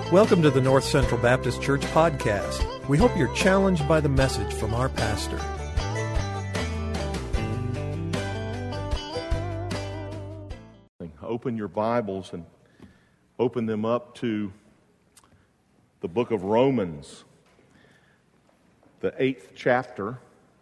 Welcome to the North Central Baptist Church podcast. We hope you're challenged by the message from our pastor. Open your Bibles and open them up to the book of Romans, the 8th chapter.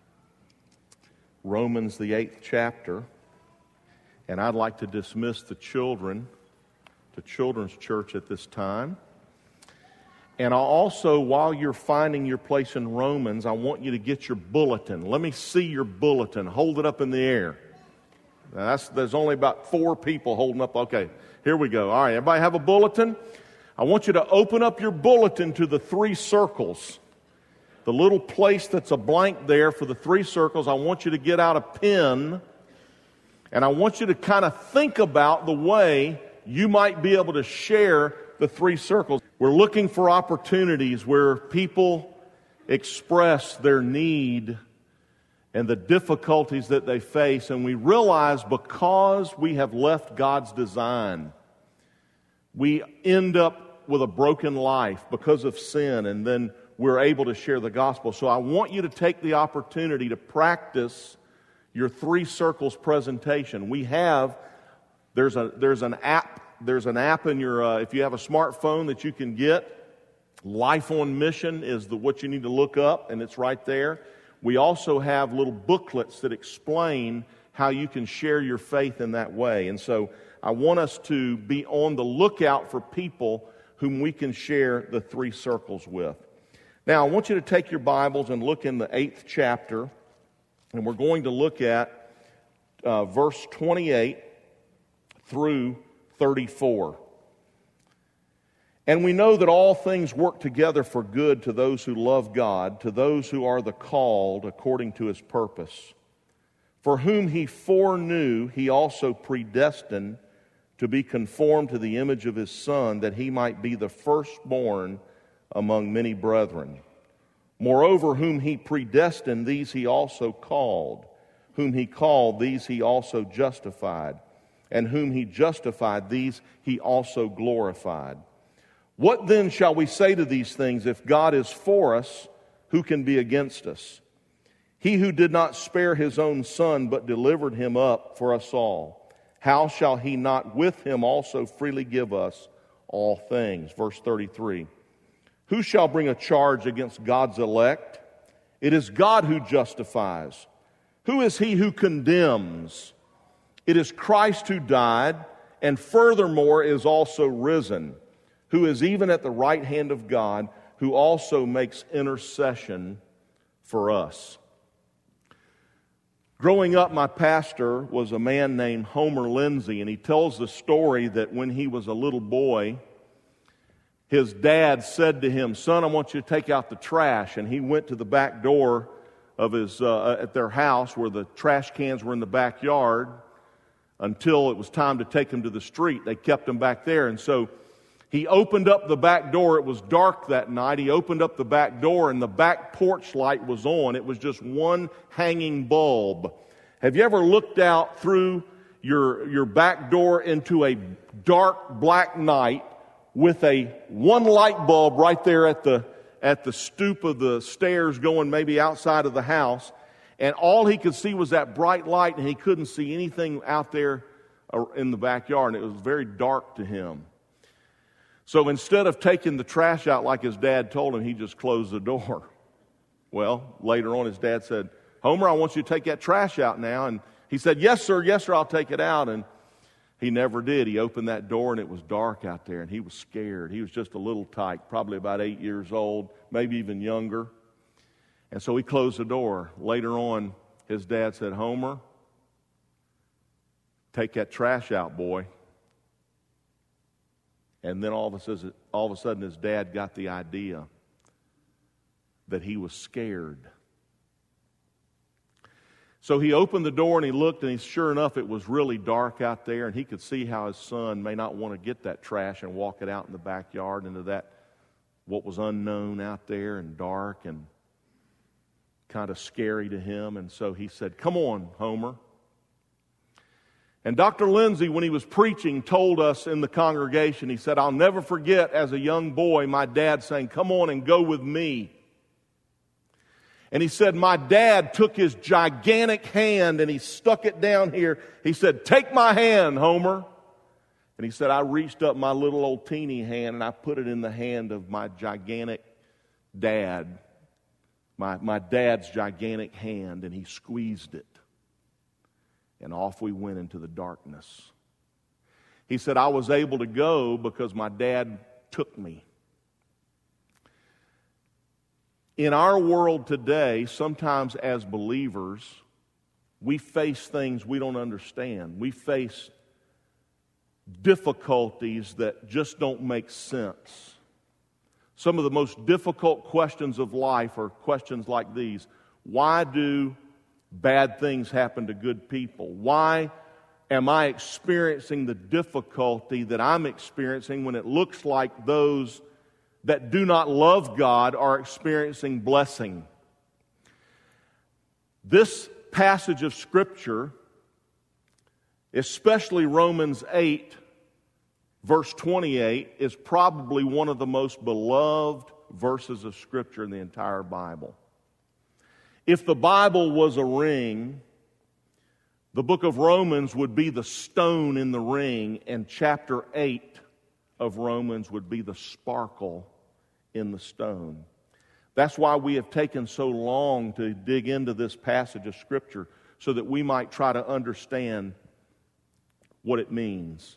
Romans, the 8th chapter. And I'd like to dismiss the children to Children's Church at this time. And I'll also, while you're finding your place in Romans, I want you to get your bulletin. Let me see your bulletin. Hold it up in the air. Now there's only about 4 people holding up. Okay, here we go. All right, everybody have a bulletin? I want you to open up your bulletin to the 3 circles. The little place that's a blank there for the 3 circles, I want you to get out a pen, and I want you to kind of think about the way you might be able to share the 3 circles. We're looking for opportunities where people express their need and the difficulties that they face, and we realize because we have left God's design, we end up with a broken life because of sin, and then we're able to share the gospel. So I want you to take the opportunity to practice your 3 circles presentation. There's an app in your, if you have a smartphone that you can get. Life on Mission is what you need to look up, and it's right there. We also have little booklets that explain how you can share your faith in that way. And so I want us to be on the lookout for people whom we can share the 3 circles with. Now, I want you to take your Bibles and look in the 8th chapter, and we're going to look at verse 28 through 34. And we know that all things work together for good to those who love God, to those who are the called according to His purpose. For whom He foreknew, He also predestined to be conformed to the image of His Son, that He might be the firstborn among many brethren. Moreover, whom He predestined, these He also called. Whom He called, these He also justified. And whom He justified, these He also glorified. What then shall we say to these things? If God is for us, who can be against us? He who did not spare His own Son, but delivered Him up for us all, how shall He not with Him also freely give us all things? Verse 33. Who shall bring a charge against God's elect? It is God who justifies. Who is he who condemns? It is Christ who died, and furthermore is also risen, who is even at the right hand of God, who also makes intercession for us. Growing up, my pastor was a man named Homer Lindsay, and he tells the story that when he was a little boy, his dad said to him, "Son, I want you to take out the trash." And he went to the back door of his at their house where the trash cans were in the backyard until it was time to take them to the street. They kept them back there. And so he opened up the back door. It was dark that night. He opened up the back door, and the back porch light was on. It was just one hanging bulb. Have you ever looked out through your back door into a dark black night with one light bulb right there at the stoop of the stairs going maybe outside of the house, and all he could see was that bright light, and he couldn't see anything out there in the backyard, and it was very dark to him. So instead of taking the trash out like his dad told him, he just closed the door. Well, later on his dad said, "Homer, I want you to take that trash out now." And he said, yes sir, I'll take it out." And he never did. He opened that door and it was dark out there, and he was scared. He was just a little tyke, probably about 8 years old, maybe even younger. And so he closed the door. Later on, his dad said, "Homer, take that trash out, boy." And then all of a sudden his dad got the idea that he was scared. So he opened the door and he looked, and sure enough, it was really dark out there, and he could see how his son may not want to get that trash and walk it out in the backyard into that what was unknown out there and dark and kind of scary to him. And so he said, "Come on, Homer." And Dr. Lindsay, when he was preaching, told us in the congregation, he said, "I'll never forget as a young boy my dad saying, 'Come on and go with me.' And he said, my dad took his gigantic hand and he stuck it down here. He said, 'Take my hand, Homer.' And he said, I reached up my little old teeny hand and I put it in the hand of my gigantic dad, my dad's gigantic hand, and he squeezed it. And off we went into the darkness." He said, "I was able to go because my dad took me." In our world today, sometimes as believers, we face things we don't understand. We face difficulties that just don't make sense. Some of the most difficult questions of life are questions like these. Why do bad things happen to good people? Why am I experiencing the difficulty that I'm experiencing when it looks like those that do not love God are experiencing blessing? This passage of Scripture, especially Romans 8, verse 28, is probably one of the most beloved verses of Scripture in the entire Bible. If the Bible was a ring, the book of Romans would be the stone in the ring, and chapter 8 of Romans would be the sparkle in the stone. That's why we have taken so long to dig into this passage of Scripture, so that we might try to understand what it means.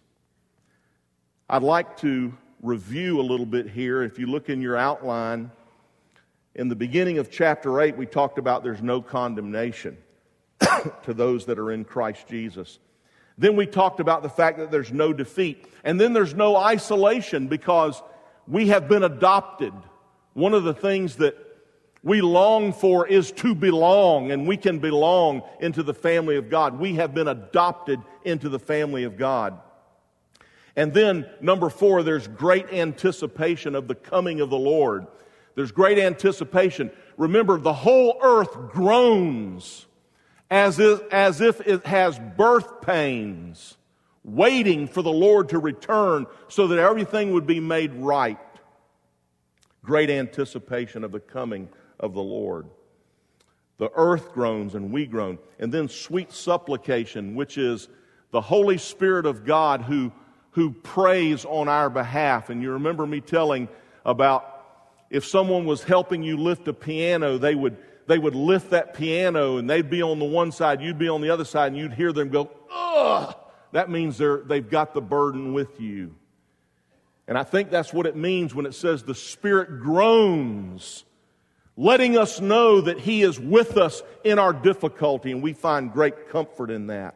I'd like to review a little bit here. If you look in your outline, in the beginning of chapter 8, we talked about there's no condemnation to those that are in Christ Jesus. Then we talked about the fact that there's no defeat. And then there's no isolation because we have been adopted. One of the things that we long for is to belong, and we can belong into the family of God. We have been adopted into the family of God. And then, number 4, there's great anticipation of the coming of the Lord. There's great anticipation. Remember, the whole earth groans as if it has birth pains, waiting for the Lord to return so that everything would be made right. Great anticipation of the coming of the Lord. The earth groans and we groan. And then sweet supplication, which is the Holy Spirit of God who prays on our behalf. And you remember me telling about if someone was helping you lift a piano, they would lift that piano and they'd be on the one side, you'd be on the other side, and you'd hear them go, ugh! That means they've got the burden with you. And I think that's what it means when it says the Spirit groans, letting us know that He is with us in our difficulty, and we find great comfort in that.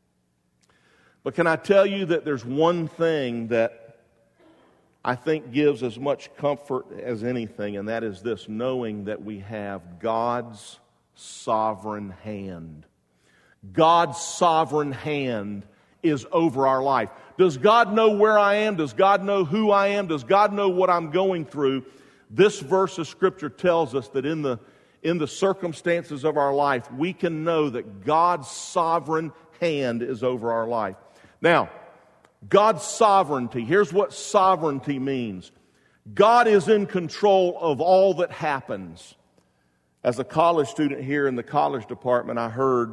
But can I tell you that there's one thing that I think gives as much comfort as anything, and that is this, knowing that we have God's sovereign hand. God's sovereign hand is over our life. Does God know where I am? Does God know who I am? Does God know what I'm going through? This verse of Scripture tells us that in the circumstances of our life, we can know that God's sovereign hand is over our life. Now, God's sovereignty, here's what sovereignty means. God is in control of all that happens. As a college student here in the college department, I heard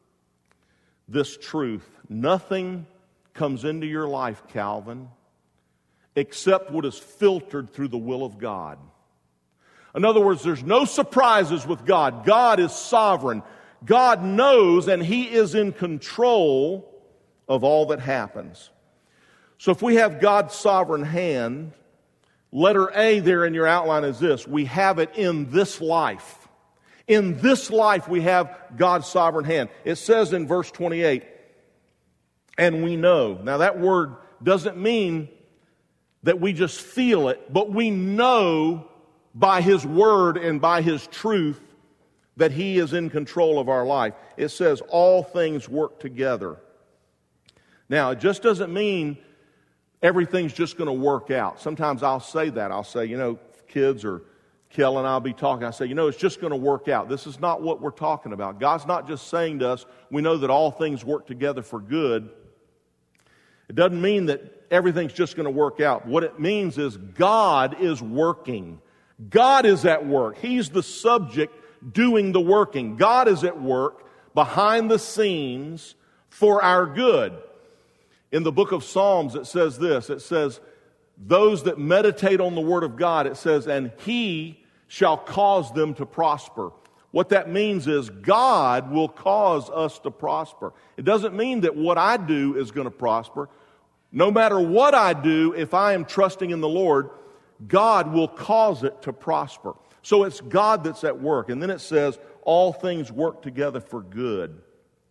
this truth. Nothing comes into your life, Calvin, except what is filtered through the will of God. In other words, there's no surprises with God. God is sovereign. God knows, and He is in control of all that happens. So if we have God's sovereign hand, letter A there in your outline is this: we have it in this life. In this life we have God's sovereign hand. It says in verse 28, and we know. Now that word doesn't mean that we just feel it, but we know by His word and by His truth that He is in control of our life. It says all things work together. Now, it just doesn't mean everything's just going to work out. Sometimes I'll say that. I'll say, kids are Kel and I'll be talking. I say, it's just going to work out. This is not what we're talking about. God's not just saying to us, we know that all things work together for good. It doesn't mean that everything's just going to work out. What it means is God is working. God is at work. He's the subject doing the working. God is at work behind the scenes for our good. In the book of Psalms, it says this. It says, those that meditate on the Word of God, it says, and He shall cause them to prosper. What that means is God will cause us to prosper. It doesn't mean that what I do is going to prosper. No matter what I do, if I am trusting in the Lord, God will cause it to prosper. So it's God that's at work. And then it says, all things work together for good.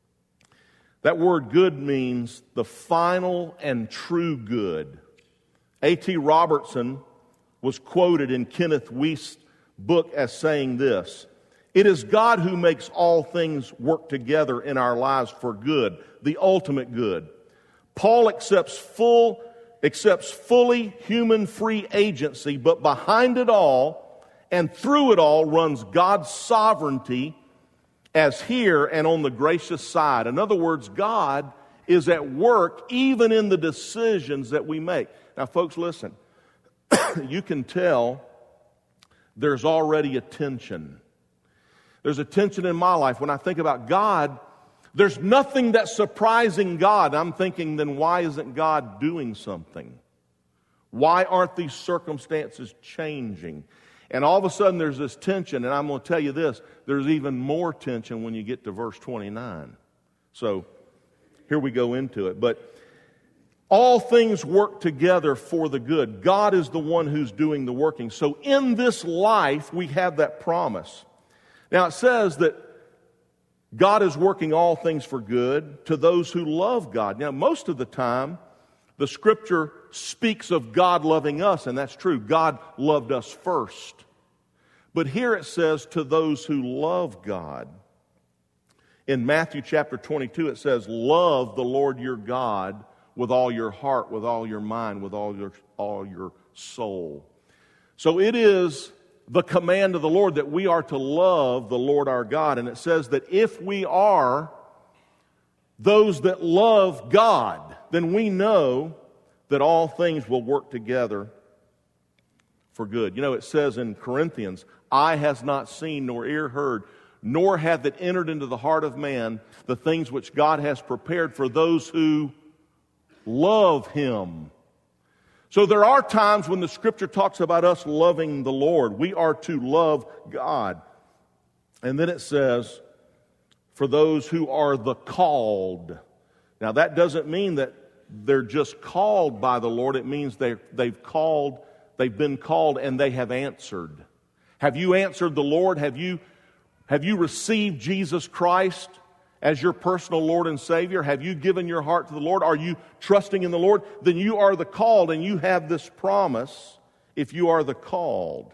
That word good means the final and true good. A.T. Robertson was quoted in Kenneth Wuest's book as saying this, it is God who makes all things work together in our lives for good, the ultimate good. Paul accepts fully human free agency, but behind it all and through it all runs God's sovereignty as here and on the gracious side. In other words, God is at work even in the decisions that we make. Now, folks, listen. You can tell there's already a tension. There's a tension in my life. When I think about God, there's nothing that's surprising God. I'm thinking, then why isn't God doing something? Why aren't these circumstances changing? And all of a sudden there's this tension, and I'm going to tell you this, there's even more tension when you get to verse 29. So here we go into it. But all things work together for the good. God is the one who's doing the working. So in this life, we have that promise. Now it says that God is working all things for good to those who love God. Now most of the time, the Scripture speaks of God loving us, and that's true. God loved us first. But here it says to those who love God. In Matthew chapter 22, it says, love the Lord your God with all your heart, with all your mind, with all your soul. So it is the command of the Lord that we are to love the Lord our God. And it says that if we are those that love God, then we know that all things will work together for good. It says in Corinthians, eye has not seen nor ear heard, nor hath it entered into the heart of man the things which God has prepared for those who love Him. So there are times when the Scripture talks about us loving the Lord. We are to love God. And then it says, for those who are the called. Now that doesn't mean that they're just called by the Lord. It means they've been called and they have answered. Have you answered the Lord? Have you received Jesus Christ as your personal Lord and Savior? Have you given your heart to the Lord? Are you trusting in the Lord? Then you are the called, and you have this promise if you are the called.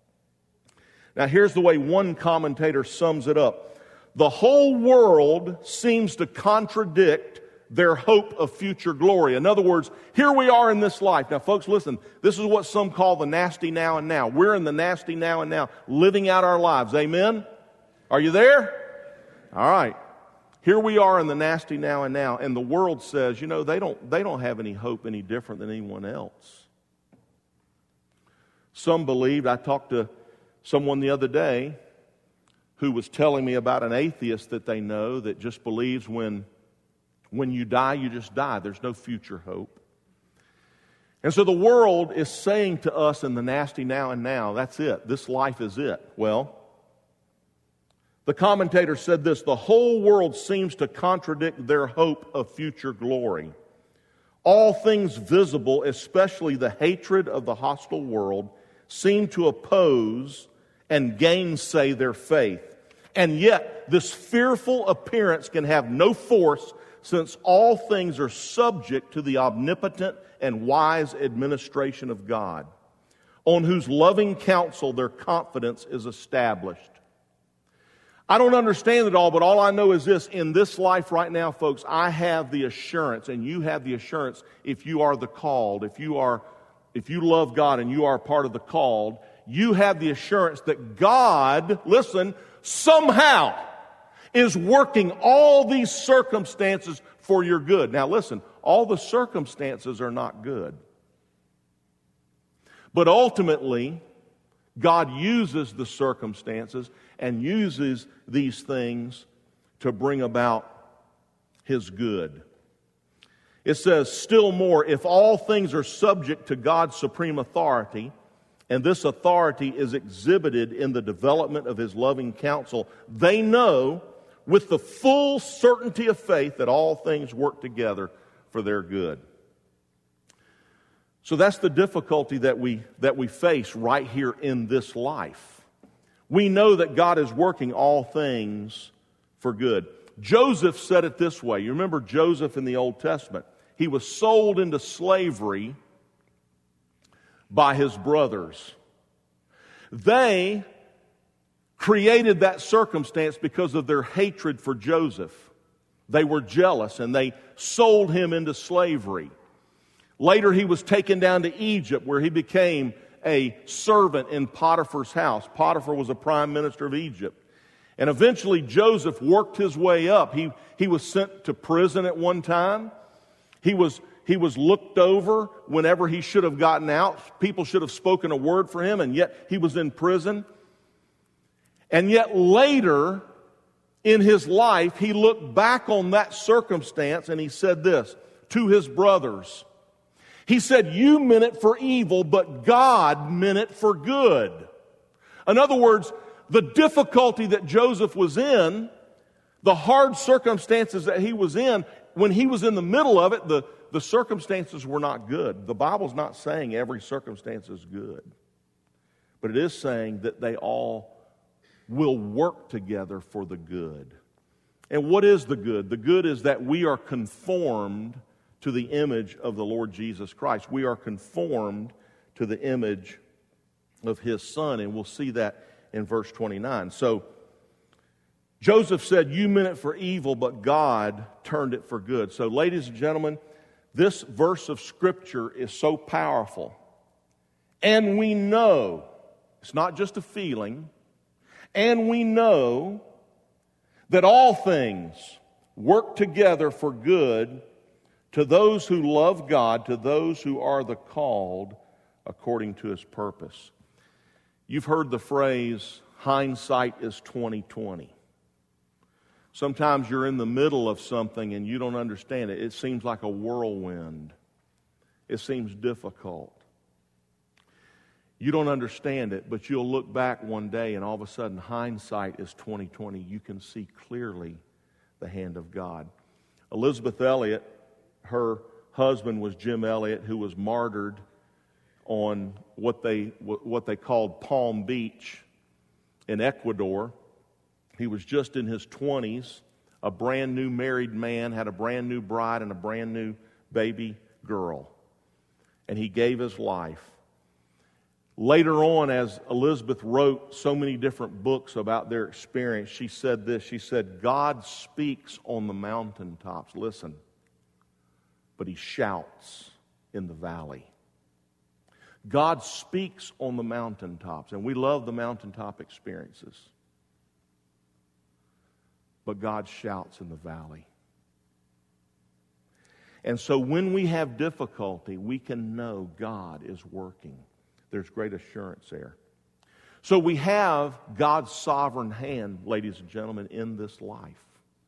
Now here's the way one commentator sums it up. The whole world seems to contradict their hope of future glory. In other words, here we are in this life. Now folks, listen, this is what some call the nasty now and now. We're in the nasty now and now, living out our lives. Amen? Are you there? All right. Here we are in the nasty now and now, and the world says, they don't have any hope any different than anyone else. Some believed, I talked to someone the other day who was telling me about an atheist that they know that just believes when you die, you just die. There's no future hope. And so the world is saying to us in the nasty now and now, that's it. This life is it. Well, the commentator said this, the whole world seems to contradict their hope of future glory. All things visible, especially the hatred of the hostile world, seem to oppose and gainsay their faith. And yet, this fearful appearance can have no force, since all things are subject to the omnipotent and wise administration of God, on whose loving counsel their confidence is established. I don't understand it all, but all I know is this. In this life right now, folks, I have the assurance, and you have the assurance, if you are the called, if you love God and you are part of the called, you have the assurance that God, listen, somehow is working all these circumstances for your good. Now listen, all the circumstances are not good. But ultimately, God uses the circumstances and uses these things to bring about His good. It says, still more, if all things are subject to God's supreme authority, and this authority is exhibited in the development of His loving counsel, they know with the full certainty of faith that all things work together for their good. So that's the difficulty that we face right here in this life. We know that God is working all things for good. Joseph said it this way. You remember Joseph in the Old Testament. He was sold into slavery by his brothers. They created that circumstance because of their hatred for Joseph. They were jealous and they sold him into slavery. Later he was taken down to Egypt where he became a servant in Potiphar's house. Potiphar was a prime minister of Egypt. And eventually Joseph worked his way up. He was sent to prison at one time. He was looked over whenever he should have gotten out. People should have spoken a word for him, and yet he was in prison. And yet later in his life, he looked back on that circumstance and he said this to his brothers. He said, you meant it for evil, but God meant it for good. In other words, the difficulty that Joseph was in, the hard circumstances that he was in, when he was in the middle of it, the circumstances were not good. The Bible's not saying every circumstance is good. But it is saying that they all will work together for the good. And what is the good? The good is that we are conformed to the image of the Lord Jesus Christ. We are conformed to the image of His Son, and we'll see that in verse 29. So, Joseph said, you meant it for evil, but God turned it for good. So, ladies and gentlemen, this verse of Scripture is so powerful. And we know, it's not just a feeling, and we know that all things work together for good to those who love God, to those who are the called according to His purpose. You've heard the phrase, hindsight is 20/20. Sometimes you're in the middle of something and you don't understand it. It seems like a whirlwind. It seems difficult. You don't understand it, but you'll look back one day and all of a sudden hindsight is 20/20. You can see clearly the hand of God. Elizabeth Elliot, her husband was Jim Elliot, who was martyred on what they called Palm Beach in Ecuador. He was just in his 20s, a brand new married man, had a brand new bride and a brand new baby girl. And he gave his life. Later on, as Elizabeth wrote so many different books about their experience, she said this. She said, God speaks on the mountaintops. Listen. But He shouts in the valley. God speaks on the mountaintops, and we love the mountaintop experiences. But God shouts in the valley. And so when we have difficulty, we can know God is working. There's great assurance there. So we have God's sovereign hand, ladies and gentlemen, in this life.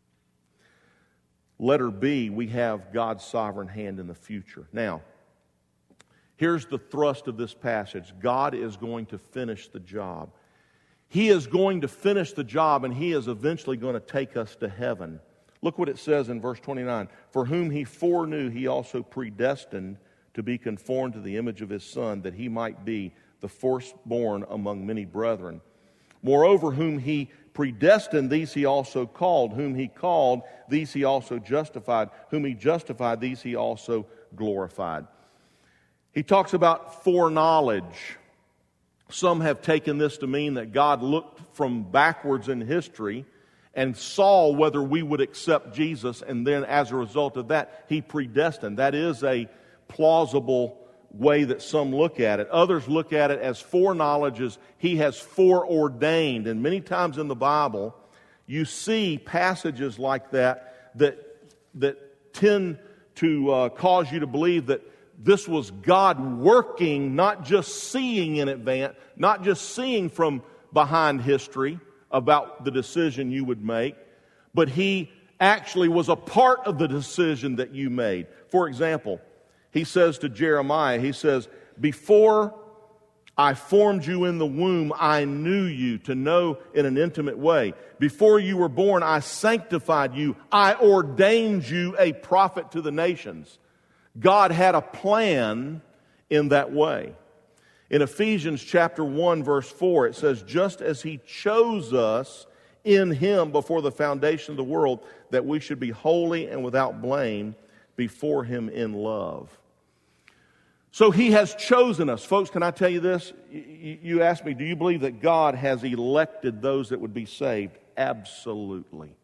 Letter B, we have God's sovereign hand in the future. Now, here's the thrust of this passage. God is going to finish the job. He is going to finish the job, and He is eventually going to take us to heaven. Look what it says in verse 29. For whom He foreknew, He also predestined to be conformed to the image of His Son, that He might be the firstborn among many brethren. Moreover, whom He predestined, these He also called. Whom He called, these He also justified. Whom He justified, these He also glorified. He talks about foreknowledge. Some have taken this to mean that God looked from backwards in history and saw whether we would accept Jesus, and then as a result of that, He predestined. That is a plausible way that some look at it. Others look at it as foreknowledge, as He has foreordained. And many times in the Bible, you see passages like that tend to cause you to believe that this was God working, not just seeing in advance, not just seeing from behind history about the decision you would make, but He actually was a part of the decision that you made. For example, He says to Jeremiah, He says, "Before I formed you in the womb, I knew you," to know in an intimate way. "Before you were born, I sanctified you. I ordained you a prophet to the nations." God had a plan in that way. In Ephesians chapter 1, verse 4, it says, "Just as He chose us in Him before the foundation of the world, that we should be holy and without blame before Him in love." So He has chosen us. Folks, can I tell you this? You asked me, do you believe that God has elected those that would be saved? Absolutely.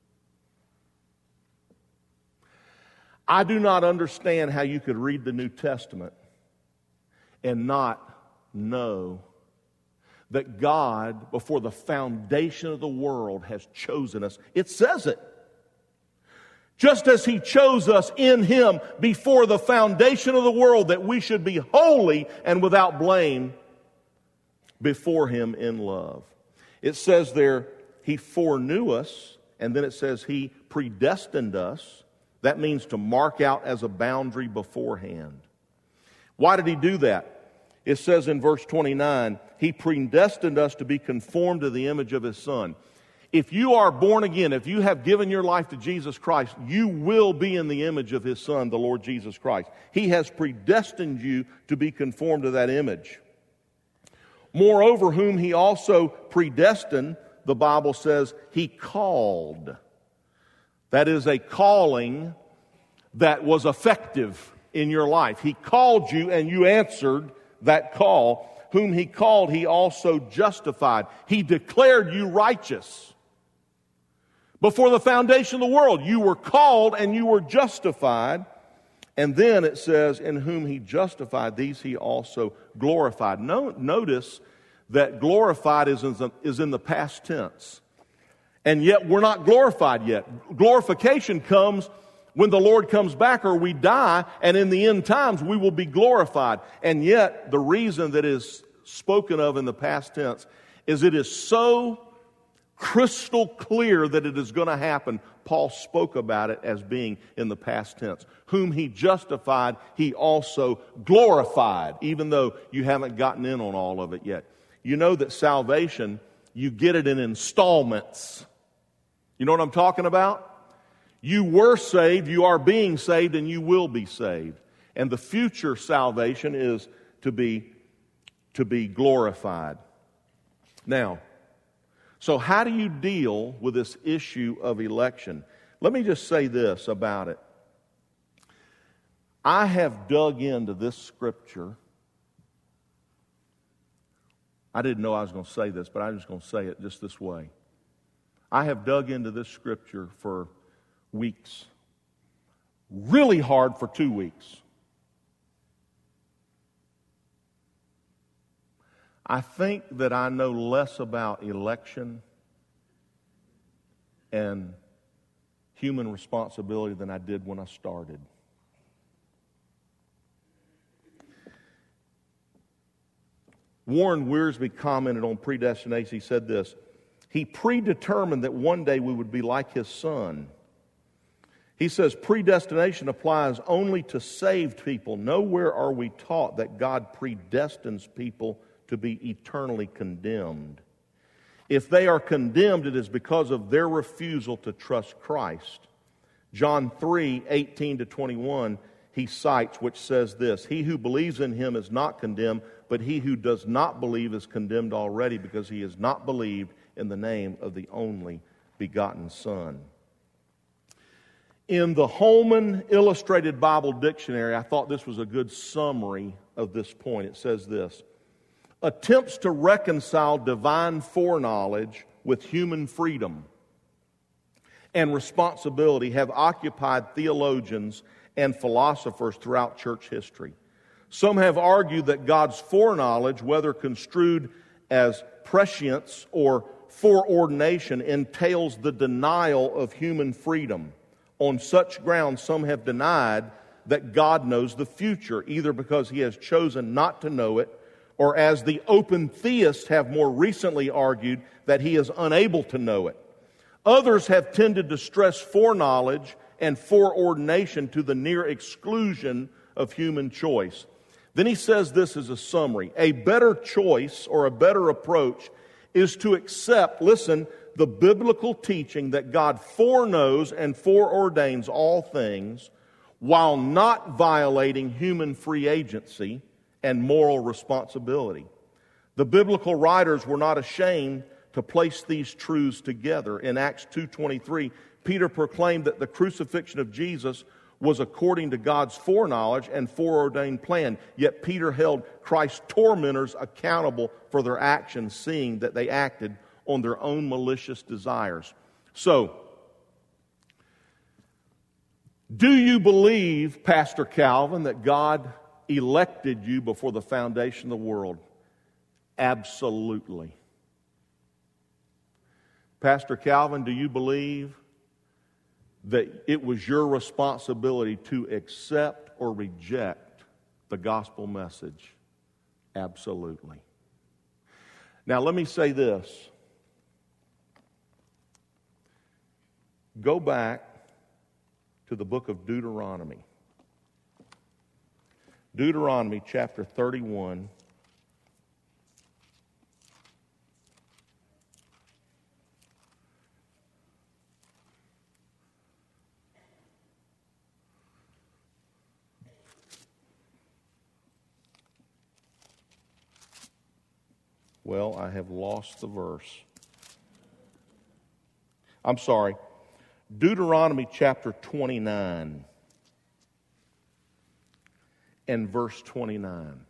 I do not understand how you could read the New Testament and not know that God, before the foundation of the world, has chosen us. It says it. Just as He chose us in Him before the foundation of the world, that we should be holy and without blame before Him in love. It says there, He foreknew us, and then it says He predestined us. That means to mark out as a boundary beforehand. Why did He do that? It says in verse 29, He predestined us to be conformed to the image of His Son. If you are born again, if you have given your life to Jesus Christ, you will be in the image of His Son, the Lord Jesus Christ. He has predestined you to be conformed to that image. Moreover, whom He also predestined, the Bible says, He called. That is a calling that was effective in your life. He called you and you answered that call. Whom He called, He also justified. He declared you righteous. Before the foundation of the world, you were called and you were justified. And then it says, in whom He justified, these He also glorified. Notice that glorified is in the past tense. And yet we're not glorified yet. Glorification comes when the Lord comes back or we die, and in the end times we will be glorified. And yet the reason that is spoken of in the past tense is it is so crystal clear that it is going to happen. Paul spoke about it as being in the past tense. Whom He justified, He also glorified, even though you haven't gotten in on all of it yet. You know that salvation, you get it in installments. You know what I'm talking about? You were saved, you are being saved, and you will be saved. And the future salvation is to be glorified. Now, so how do you deal with this issue of election? Let me just say this about it. I have dug into this scripture. I didn't know I was going to say this, but I'm just going to say it just this way. I have dug into this scripture for weeks. Really hard for 2 weeks. I think that I know less about election and human responsibility than I did when I started. Warren Wiersbe commented on predestination. He said this: He predetermined that one day we would be like His Son. He says predestination applies only to saved people. Nowhere are we taught that God predestines people to be eternally condemned. If they are condemned, it is because of their refusal to trust Christ. John 3:18-21, he cites, which says this: He who believes in Him is not condemned, but he who does not believe is condemned already, because he has not believed in the name of the only begotten Son. In the Holman Illustrated Bible Dictionary, I thought this was a good summary of this point. It says this: attempts to reconcile divine foreknowledge with human freedom and responsibility have occupied theologians and philosophers throughout church history. Some have argued that God's foreknowledge, whether construed as prescience or foreordination, entails the denial of human freedom. On such grounds, some have denied that God knows the future, either because He has chosen not to know it, or as the open theists have more recently argued, that He is unable to know it. Others have tended to stress foreknowledge and foreordination to the near exclusion of human choice. Then he says this as a summary: a better choice or a better approach is to accept, listen, the biblical teaching that God foreknows and foreordains all things while not violating human free agency and moral responsibility. The biblical writers were not ashamed to place these truths together. In Acts 2:23, Peter proclaimed that the crucifixion of Jesus was according to God's foreknowledge and foreordained plan. Yet Peter held Christ's tormentors accountable for their actions, seeing that they acted on their own malicious desires. So, do you believe, Pastor Calvin, that God elected you before the foundation of the world? Absolutely. Pastor Calvin, do you believe that it was your responsibility to accept or reject the gospel message? Absolutely. Now, let me say this. Go back to the book of Deuteronomy. Deuteronomy chapter 31. Well, I have lost the verse. I'm sorry. Deuteronomy chapter 29 and verse 29.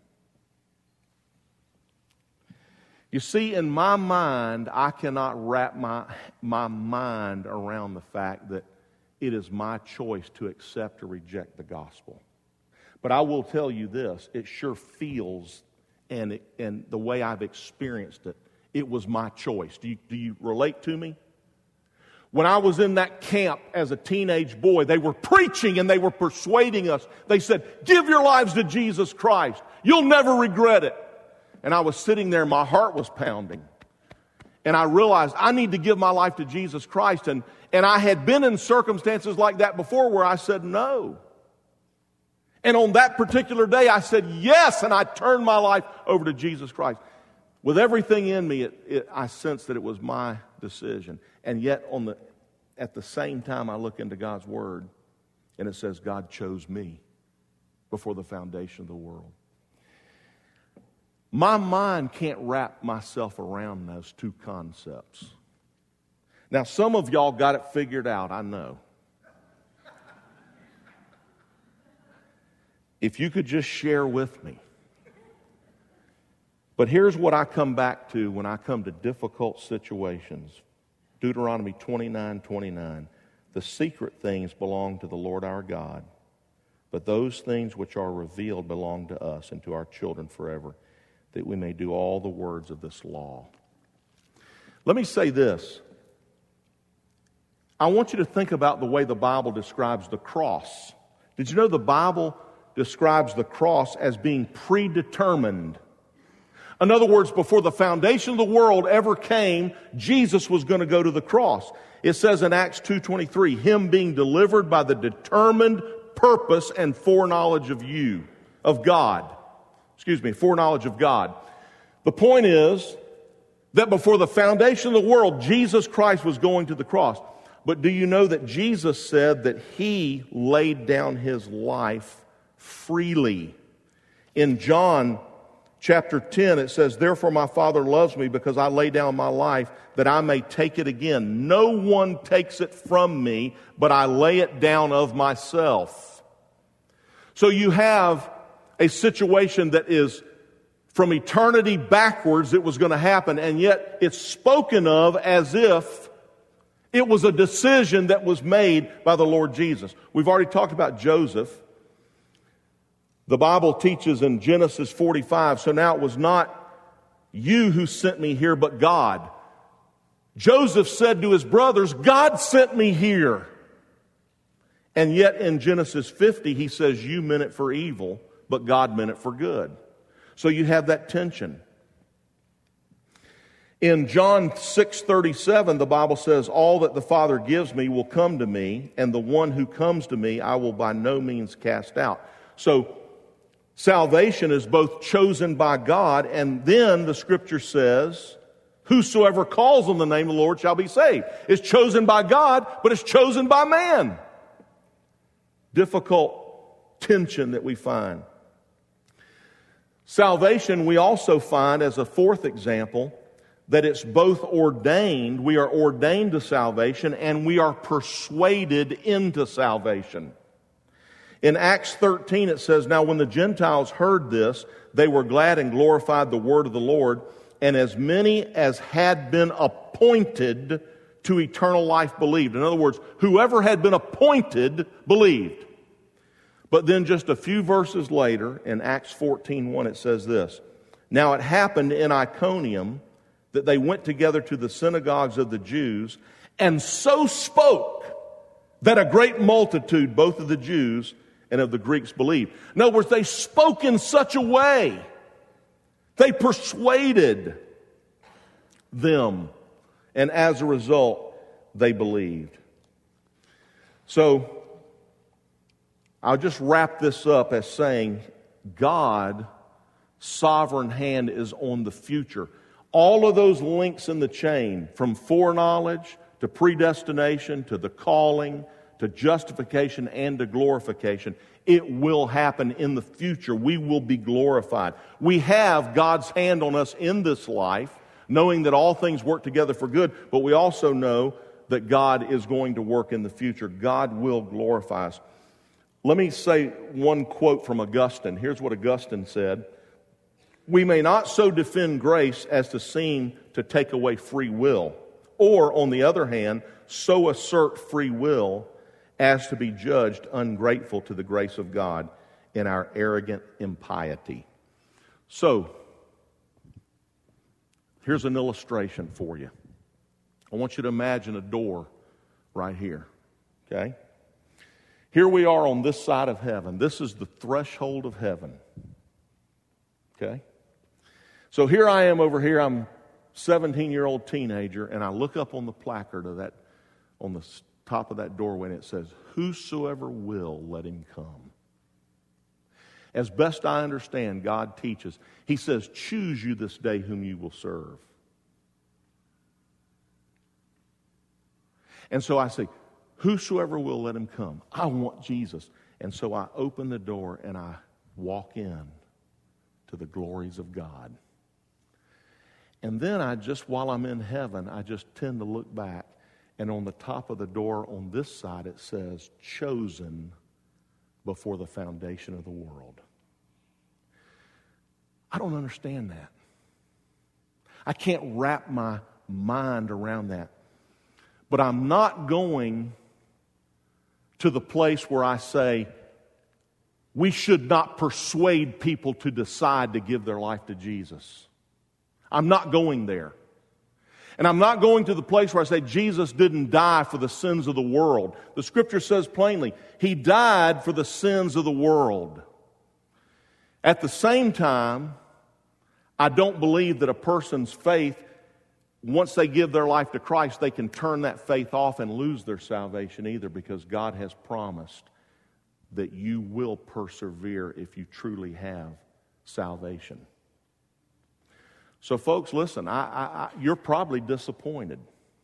You see, in my mind, I cannot wrap my mind around the fact that it is my choice to accept or reject the gospel. But I will tell you this, it sure feels, and the way I've experienced it, it was my choice. Do you relate to me? When I was in that camp as a teenage boy, they were preaching and they were persuading us. They said, give your lives to Jesus Christ. You'll never regret it. And I was sitting there, my heart was pounding. And I realized I need to give my life to Jesus Christ. And I had been in circumstances like that before where I said no. And on that particular day, I said yes, and I turned my life over to Jesus Christ. With everything in me, I sensed that it was my decision. And yet, at the same time, I look into God's Word, and it says God chose me before the foundation of the world. My mind can't wrap myself around those two concepts. Now, some of y'all got it figured out, I know. If you could just share with me. But here's what I come back to when I come to difficult situations. Deuteronomy 29:29. The secret things belong to the Lord our God, but those things which are revealed belong to us and to our children forever, that we may do all the words of this law. Let me say this. I want you to think about the way the Bible describes the cross. Did you know the Bible describes the cross as being predetermined? In other words, before the foundation of the world ever came, Jesus was going to go to the cross. It says in Acts 2:23, Him being delivered by the determined purpose and foreknowledge of God. Foreknowledge of God. The point is that before the foundation of the world, Jesus Christ was going to the cross. But do you know that Jesus said that He laid down His life freely? In John chapter 10, it says, Therefore my Father loves me, because I lay down my life that I may take it again. No one takes it from me, but I lay it down of myself. So you have a situation that is from eternity backwards it was going to happen, and yet it's spoken of as if it was a decision that was made by the Lord Jesus. We've already talked about Joseph. The Bible teaches in Genesis 45, so now it was not you who sent me here, but God. Joseph said to his brothers, God sent me here. And yet in Genesis 50, he says, you meant it for evil, but God meant it for good. So you have that tension. In John 6:37, the Bible says, all that the Father gives me will come to me, and the one who comes to me I will by no means cast out. So salvation is both chosen by God, and then the Scripture says, whosoever calls on the name of the Lord shall be saved. It's chosen by God, but it's chosen by man. Difficult tension that we find. Salvation, we also find as a fourth example, that it's both ordained, we are ordained to salvation, and we are persuaded into salvation. In Acts 13 it says, now when the Gentiles heard this, they were glad and glorified the word of the Lord, and as many as had been appointed to eternal life believed. In other words, whoever had been appointed believed. But then just a few verses later, in Acts 14:1, it says this, now it happened in Iconium that they went together to the synagogues of the Jews, and so spoke that a great multitude, both of the Jews and of the Greeks, believed. In other words, they spoke in such a way, they persuaded them, and as a result, they believed. So, I'll just wrap this up as saying, God's sovereign hand is on the future. All of those links in the chain, from foreknowledge to predestination to the calling to justification and to glorification, it will happen in the future. We will be glorified. We have God's hand on us in this life, knowing that all things work together for good, but we also know that God is going to work in the future. God will glorify us. Let me say one quote from Augustine. Here's what Augustine said. We may not so defend grace as to seem to take away free will, or, on the other hand, so assert free will as to be judged ungrateful to the grace of God in our arrogant impiety. So, here's an illustration for you. I want you to imagine a door right here, okay? Here we are on this side of heaven. This is the threshold of heaven. Okay? So here I am over here. I'm a 17-year-old teenager, and I look up on the placard of that, on the top of that doorway, and it says, whosoever will, let him come. As best I understand, God teaches. He says, choose you this day whom you will serve. And so I say, whosoever will, let him come. I want Jesus. And so I open the door and I walk in to the glories of God. And then while I'm in heaven, I just tend to look back, and on the top of the door on this side it says, chosen before the foundation of the world. I don't understand that. I can't wrap my mind around that. But I'm not going to the place where I say we should not persuade people to decide to give their life to Jesus. I'm not going there. And I'm not going to the place where I say Jesus didn't die for the sins of the world. The Scripture says plainly, He died for the sins of the world. At the same time, I don't believe that a person's faith, once they give their life to Christ, they can turn that faith off and lose their salvation either, because God has promised that you will persevere if you truly have salvation. So folks, listen, you're probably disappointed.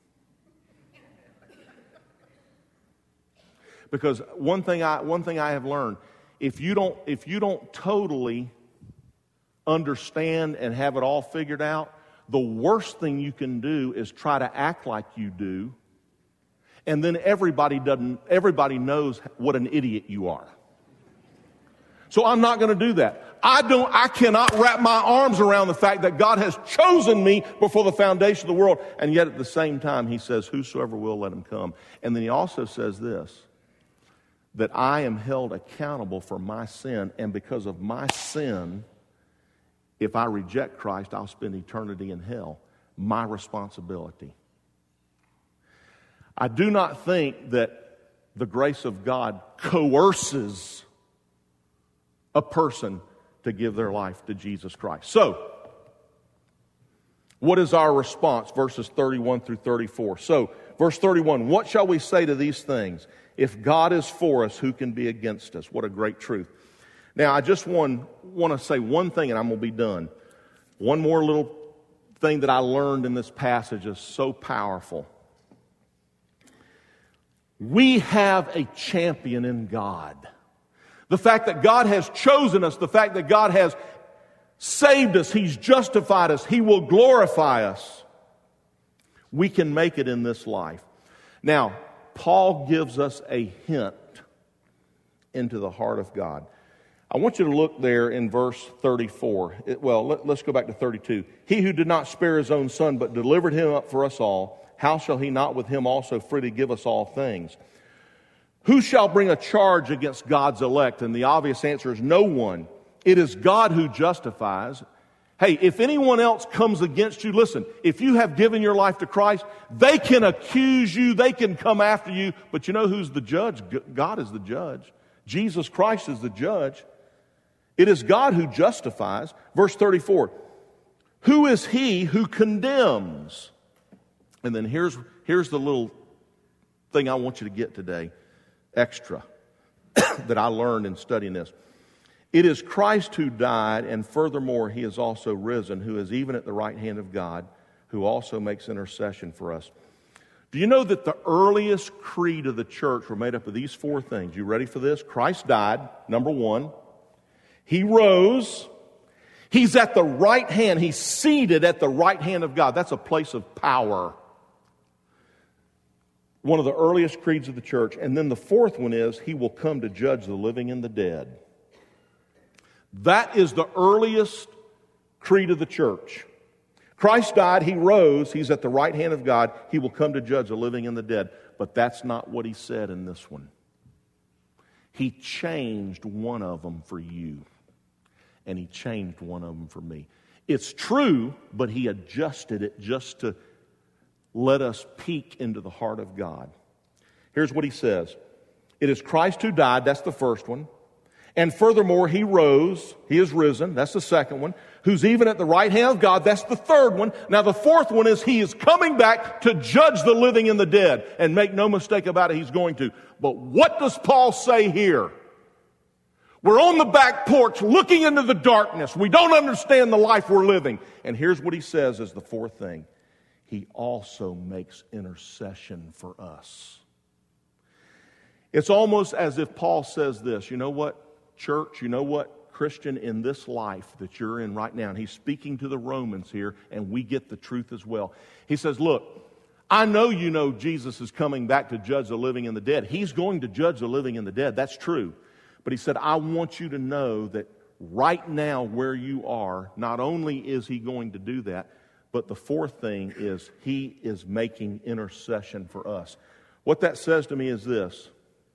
Because one thing I have learned, if you don't totally understand and have it all figured out, the worst thing you can do is try to act like you do, and then everybody knows what an idiot you are. So I'm not going to do that. I cannot wrap my arms around the fact that God has chosen me before the foundation of the world, and yet at the same time He says, whosoever will, let him come. And then He also says this, that I am held accountable for my sin, and because of my sin, if I reject Christ, I'll spend eternity in hell. My responsibility. I do not think that the grace of God coerces a person to give their life to Jesus Christ. So, what is our response? Verses 31 through 34. So, verse 31, what shall we say to these things? If God is for us, who can be against us? What a great truth. Now, I just want to say one thing and I'm going to be done. One more little thing that I learned in this passage is so powerful. We have a champion in God. The fact that God has chosen us, the fact that God has saved us, He's justified us, He will glorify us. We can make it in this life. Now, Paul gives us a hint into the heart of God. I want you to look there in verse 34. Let's go back to 32. He who did not spare his own son, but delivered him up for us all, how shall he not with him also freely give us all things? Who shall bring a charge against God's elect? And the obvious answer is no one. It is God who justifies. Hey, if anyone else comes against you, listen, if you have given your life to Christ, they can accuse you, they can come after you, but you know who's the judge? God is the judge. Jesus Christ is the judge. It is God who justifies. Verse 34, who is he who condemns? And then here's the little thing I want you to get today, extra, that I learned in studying this. It is Christ who died, and furthermore, He is also risen, who is even at the right hand of God, who also makes intercession for us. Do you know that the earliest creed of the church were made up of these four things? You ready for this? Christ died, number one. He rose. He's at the right hand. He's seated at the right hand of God. That's a place of power. One of the earliest creeds of the church. And then the fourth one is, He will come to judge the living and the dead. That is the earliest creed of the church. Christ died, He rose, He's at the right hand of God, He will come to judge the living and the dead. But that's not what He said in this one. He changed one of them for you, and He changed one of them for me. It's true, but He adjusted it just to let us peek into the heart of God. Here's what He says. It is Christ who died, that's the first one. And furthermore, He rose, He is risen, that's the second one. Who's even at the right hand of God, that's the third one. Now the fourth one is He is coming back to judge the living and the dead. And make no mistake about it, He's going to. But what does Paul say here? We're on the back porch looking into the darkness. We don't understand the life we're living. And here's what he says as the fourth thing. He also makes intercession for us. It's almost as if Paul says this, you know what, church, you know what, Christian, in this life that you're in right now, and he's speaking to the Romans here, and we get the truth as well. He says, look, I know you know Jesus is coming back to judge the living and the dead. He's going to judge the living and the dead. That's true. But he said, I want you to know that right now where you are, not only is He going to do that, but the fourth thing is He is making intercession for us. What that says to me is this.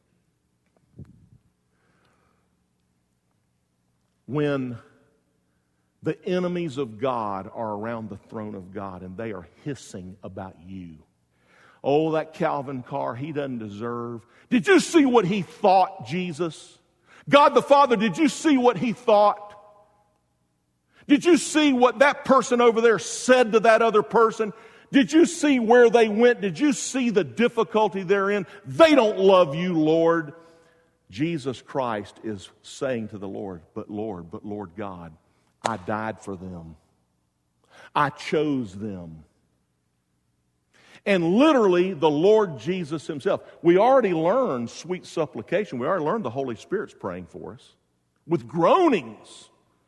When the enemies of God are around the throne of God and they are hissing about you. Oh, that Calvin Carr, he doesn't deserve. Did you see what he thought, Jesus? God the Father, did you see what He thought? Did you see what that person over there said to that other person? Did you see where they went? Did you see the difficulty they're in? They don't love you, Lord. Jesus Christ is saying to the Lord, but Lord God, I died for them. I chose them. And literally, the Lord Jesus Himself. We already learned sweet supplication. We already learned the Holy Spirit's praying for us with groanings.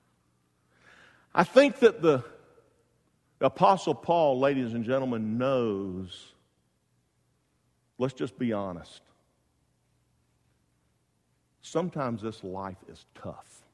I think that the Apostle Paul, ladies and gentlemen, knows, let's just be honest, sometimes this life is tough.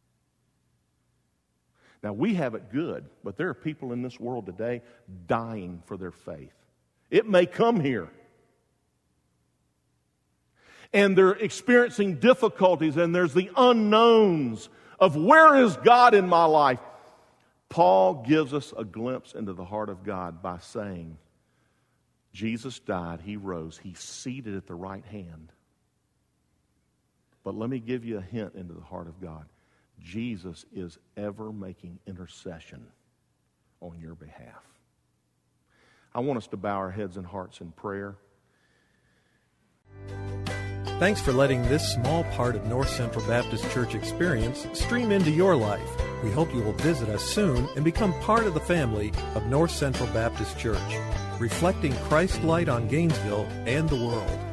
Now, we have it good, but there are people in this world today dying for their faith. It may come here. and they're experiencing difficulties, and there's the unknowns of where is God in my life, Paul gives us a glimpse into the heart of God by saying, Jesus died, He rose, He's seated at the right hand. But let me give you a hint into the heart of God. Jesus is ever making intercession on your behalf. I want us to bow our heads and hearts in prayer. Thanks for letting this small part of North Central Baptist Church experience stream into your life. We hope you will visit us soon and become part of the family of North Central Baptist Church, reflecting Christ's light on Gainesville and the world.